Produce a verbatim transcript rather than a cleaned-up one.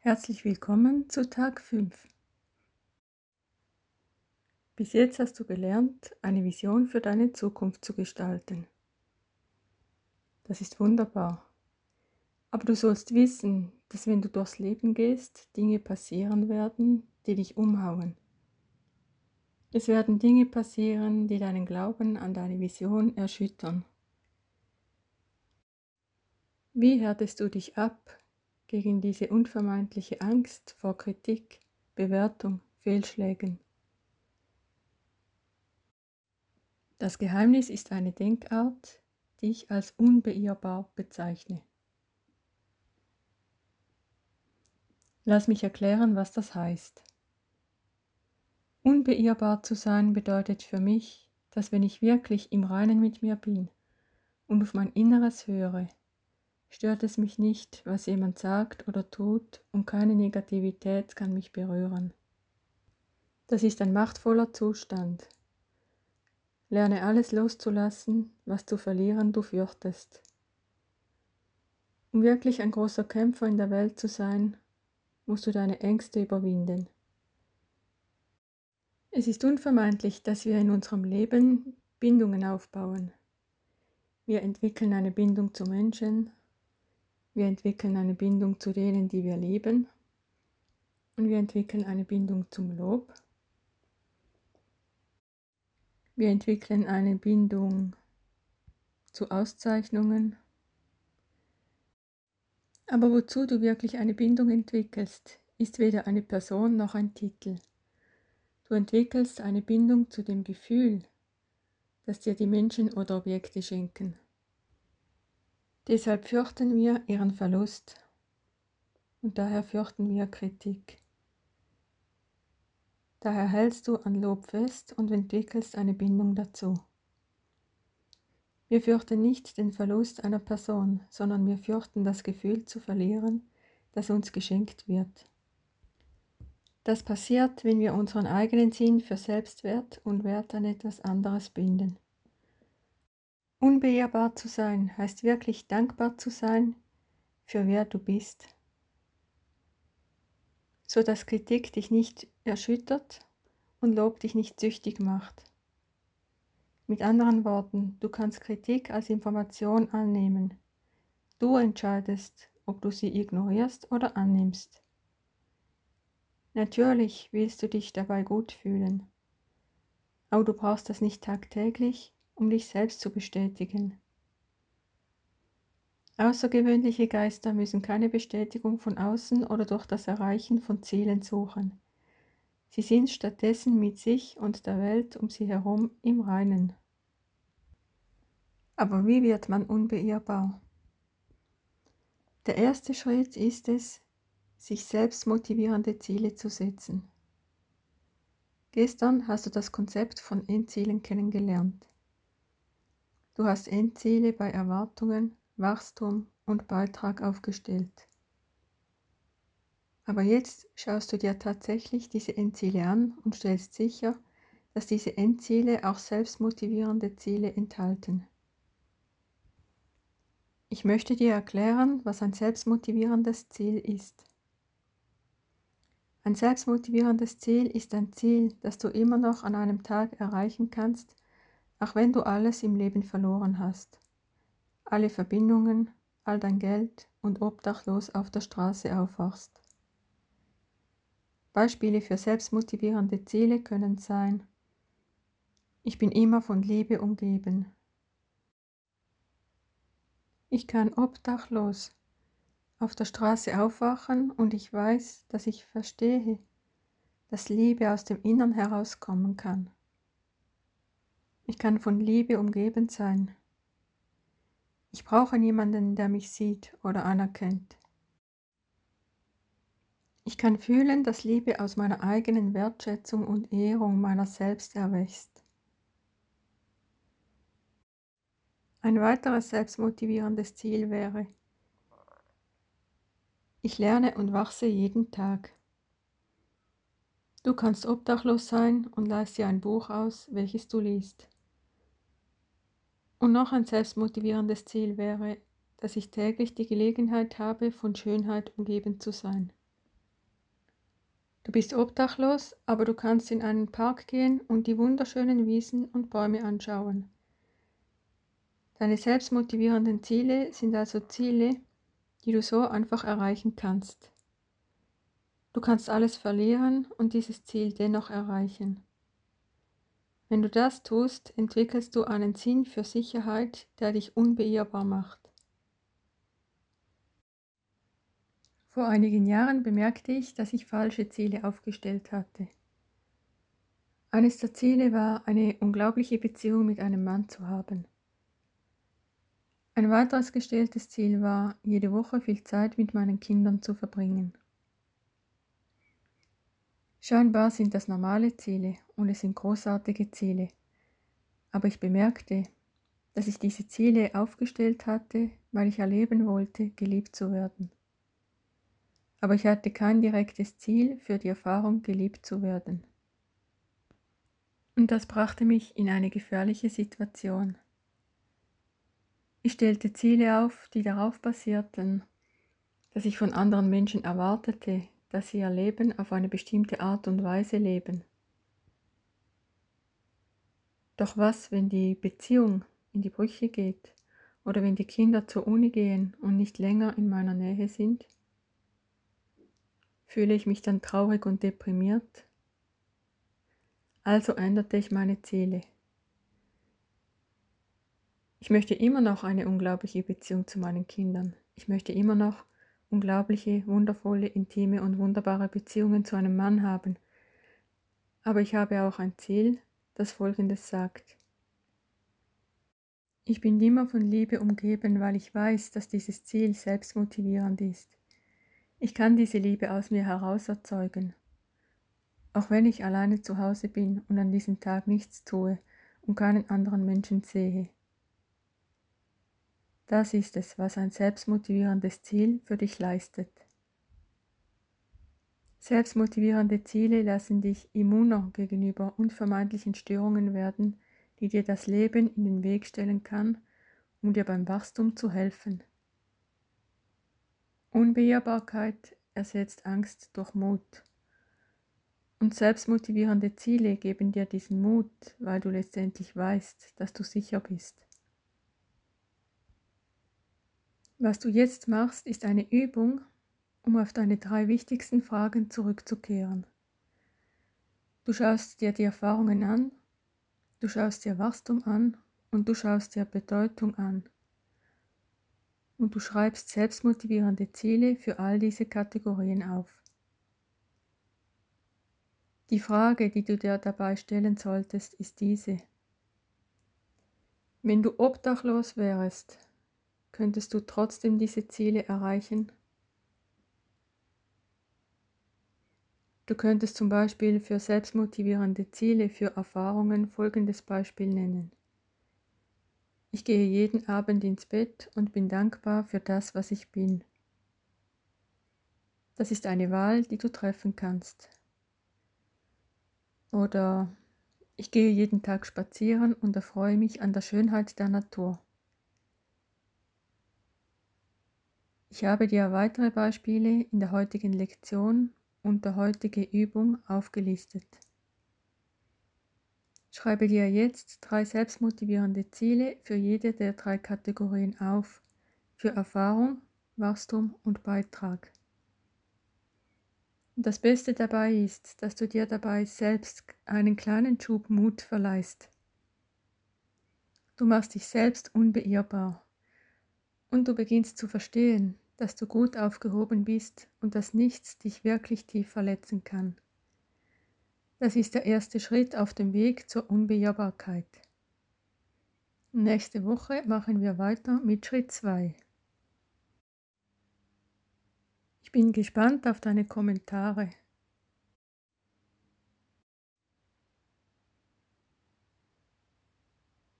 Herzlich willkommen zu Tag fünf. Bis jetzt hast du gelernt, eine Vision für deine Zukunft zu gestalten. Das ist wunderbar. Aber du sollst wissen, dass wenn du durchs Leben gehst, Dinge passieren werden, die dich umhauen. Es werden Dinge passieren, die deinen Glauben an deine Vision erschüttern. Wie härtest du dich ab gegen diese unvermeidliche Angst vor Kritik, Bewertung, Fehlschlägen? Das Geheimnis ist eine Denkart, die ich als unbeirrbar bezeichne. Lass mich erklären, was das heißt. Unbeirrbar zu sein bedeutet für mich, dass wenn ich wirklich im Reinen mit mir bin und auf mein Inneres höre, stört es mich nicht, was jemand sagt oder tut, und keine Negativität kann mich berühren. Das ist ein machtvoller Zustand. Lerne alles loszulassen, was zu verlieren du fürchtest. Um wirklich ein großer Kämpfer in der Welt zu sein, musst du deine Ängste überwinden. Es ist unvermeidlich, dass wir in unserem Leben Bindungen aufbauen. Wir entwickeln eine Bindung zu Menschen, wir entwickeln eine Bindung zu denen, die wir lieben, und wir entwickeln eine Bindung zum Lob. Wir entwickeln eine Bindung zu Auszeichnungen. Aber wozu du wirklich eine Bindung entwickelst, ist weder eine Person noch ein Titel. Du entwickelst eine Bindung zu dem Gefühl, das dir die Menschen oder Objekte schenken. Deshalb fürchten wir ihren Verlust und daher fürchten wir Kritik. Daher hältst du an Lob fest und entwickelst eine Bindung dazu. Wir fürchten nicht den Verlust einer Person, sondern wir fürchten das Gefühl zu verlieren, das uns geschenkt wird. Das passiert, wenn wir unseren eigenen Sinn für Selbstwert und Wert an etwas anderes binden. Unbeirrbar zu sein heißt wirklich dankbar zu sein für wer du bist, so dass Kritik dich nicht erschüttert und Lob dich nicht süchtig macht. Mit anderen Worten, du kannst Kritik als Information annehmen. Du entscheidest, ob du sie ignorierst oder annimmst. Natürlich willst du dich dabei gut fühlen, aber du brauchst das nicht tagtäglich, um dich selbst zu bestätigen. Außergewöhnliche Geister müssen keine Bestätigung von außen oder durch das Erreichen von Zielen suchen. Sie sind stattdessen mit sich und der Welt um sie herum im Reinen. Aber wie wird man unbeirrbar? Der erste Schritt ist es, sich selbst motivierende Ziele zu setzen. Gestern hast du das Konzept von Endzielen kennengelernt. Du hast Endziele bei Erwartungen, Wachstum und Beitrag aufgestellt. Aber jetzt schaust du dir tatsächlich diese Endziele an und stellst sicher, dass diese Endziele auch selbstmotivierende Ziele enthalten. Ich möchte dir erklären, was ein selbstmotivierendes Ziel ist. Ein selbstmotivierendes Ziel ist ein Ziel, das du immer noch an einem Tag erreichen kannst, auch wenn du alles im Leben verloren hast. Alle Verbindungen, all dein Geld und obdachlos auf der Straße aufwachst. Beispiele für selbstmotivierende Ziele können sein: Ich bin immer von Liebe umgeben. Ich kann obdachlos auf der Straße aufwachen und ich weiß, dass ich verstehe, dass Liebe aus dem Innern herauskommen kann. Ich kann von Liebe umgeben sein. Ich brauche niemanden, der mich sieht oder anerkennt. Ich kann fühlen, dass Liebe aus meiner eigenen Wertschätzung und Ehrung meiner selbst erwächst. Ein weiteres selbstmotivierendes Ziel wäre: Ich lerne und wachse jeden Tag. Du kannst obdachlos sein und leihst dir ein Buch aus, welches du liest. Und noch ein selbstmotivierendes Ziel wäre, dass ich täglich die Gelegenheit habe, von Schönheit umgeben zu sein. Du bist obdachlos, aber du kannst in einen Park gehen und die wunderschönen Wiesen und Bäume anschauen. Deine selbstmotivierenden Ziele sind also Ziele, die du so einfach erreichen kannst. Du kannst alles verlieren und dieses Ziel dennoch erreichen. Wenn du das tust, entwickelst du einen Sinn für Sicherheit, der dich unbeirrbar macht. Vor einigen Jahren bemerkte ich, dass ich falsche Ziele aufgestellt hatte. Eines der Ziele war, eine unglaubliche Beziehung mit einem Mann zu haben. Ein weiteres gestelltes Ziel war, jede Woche viel Zeit mit meinen Kindern zu verbringen. Scheinbar sind das normale Ziele und es sind großartige Ziele, aber ich bemerkte, dass ich diese Ziele aufgestellt hatte, weil ich erleben wollte, geliebt zu werden. Aber ich hatte kein direktes Ziel für die Erfahrung, geliebt zu werden. Und das brachte mich in eine gefährliche Situation. Ich stellte Ziele auf, die darauf basierten, dass ich von anderen Menschen erwartete, dass sie ihr Leben auf eine bestimmte Art und Weise leben. Doch was, wenn die Beziehung in die Brüche geht oder wenn die Kinder zur Uni gehen und nicht länger in meiner Nähe sind? Fühle ich mich dann traurig und deprimiert? Also änderte ich meine Ziele. Ich möchte immer noch eine unglaubliche Beziehung zu meinen Kindern. Ich möchte immer noch unglaubliche, wundervolle, intime und wunderbare Beziehungen zu einem Mann haben. Aber ich habe auch ein Ziel, das Folgendes sagt. Ich bin immer von Liebe umgeben, weil ich weiß, dass dieses Ziel selbstmotivierend ist. Ich kann diese Liebe aus mir heraus erzeugen. Auch wenn ich alleine zu Hause bin und an diesem Tag nichts tue und keinen anderen Menschen sehe. Das ist es, was ein selbstmotivierendes Ziel für dich leistet. Selbstmotivierende Ziele lassen dich immuner gegenüber unvermeidlichen Störungen werden, die dir das Leben in den Weg stellen kann, um dir beim Wachstum zu helfen. Unbeirrbarkeit ersetzt Angst durch Mut. Und selbstmotivierende Ziele geben dir diesen Mut, weil du letztendlich weißt, dass du sicher bist. Was du jetzt machst, ist eine Übung, um auf deine drei wichtigsten Fragen zurückzukehren. Du schaust dir die Erfahrungen an, du schaust dir Wachstum an und du schaust dir Bedeutung an. Und du schreibst selbstmotivierende Ziele für all diese Kategorien auf. Die Frage, die du dir dabei stellen solltest, ist diese. Wenn du obdachlos wärst, könntest du trotzdem diese Ziele erreichen? Du könntest zum Beispiel für selbstmotivierende Ziele für Erfahrungen folgendes Beispiel nennen. Ich gehe jeden Abend ins Bett und bin dankbar für das, was ich bin. Das ist eine Wahl, die du treffen kannst. Oder ich gehe jeden Tag spazieren und erfreue mich an der Schönheit der Natur. Ich habe dir weitere Beispiele in der heutigen Lektion und der heutige Übung aufgelistet. Schreibe dir jetzt drei selbstmotivierende Ziele für jede der drei Kategorien auf, für Erfahrung, Wachstum und Beitrag. Das Beste dabei ist, dass du dir dabei selbst einen kleinen Schub Mut verleihst. Du machst dich selbst unbeirrbar und du beginnst zu verstehen, dass du gut aufgehoben bist und dass nichts dich wirklich tief verletzen kann. Das ist der erste Schritt auf dem Weg zur Unbeirrbarkeit. Nächste Woche machen wir weiter mit Schritt zwei. Ich bin gespannt auf deine Kommentare.